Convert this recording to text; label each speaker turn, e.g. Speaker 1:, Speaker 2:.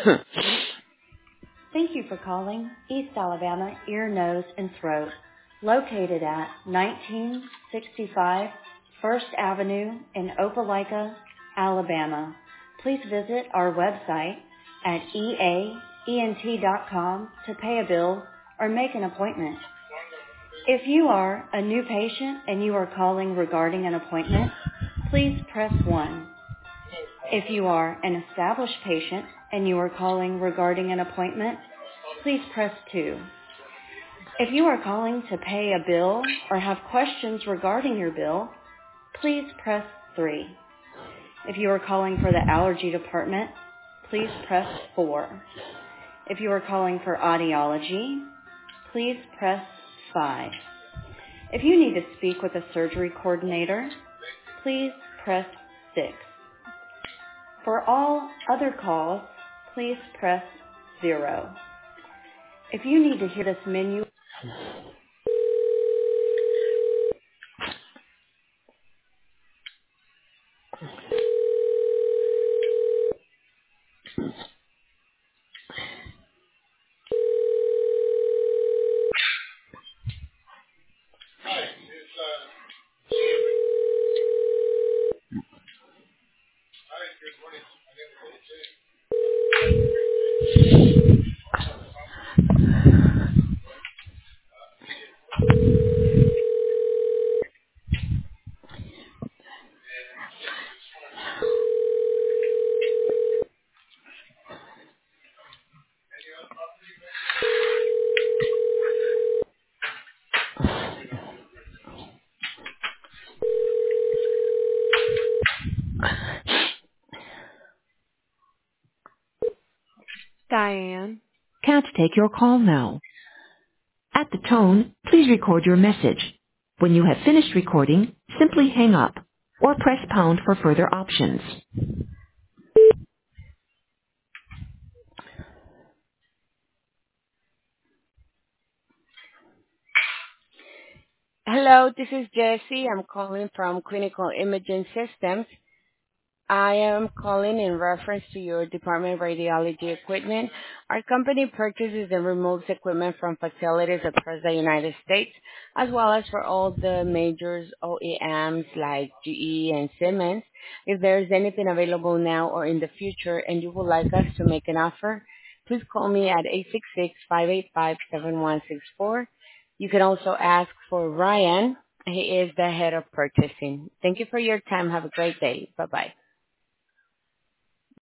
Speaker 1: Thank you for calling East Alabama Ear, Nose, and Throat, located at 1965 First Avenue in Opelika, Alabama. Please visit our website at eaent.com to pay a bill or make an appointment. If you are a new patient and you are calling regarding an appointment, please press 1. If you are an established patient and you are calling regarding an appointment, please press 2. If you are calling to pay a bill or have questions regarding your bill, please press 3. If you are calling for the allergy department, please press 4. If you are calling for audiology, please press 5. If you need to speak with a surgery coordinator, please press 6. For all other calls, please press 0. If you need to hear this menu,
Speaker 2: Diane.
Speaker 3: Can't take your call now. At the tone, please record your message. When you have finished recording, simply hang up or press pound for further options.
Speaker 2: Hello, this is Jessie. I'm calling from Clinical Imaging Systems. I am calling in reference to your department of radiology equipment. Our company purchases and removes equipment from facilities across the United States, as well as for all the major OEMs like GE and Siemens. If there is anything available now or in the future and you would like us to make an offer, please call me at 866-585-7164. You can also ask for Ryan. He is the head of purchasing. Thank you for your time. Have a great day. Bye-bye.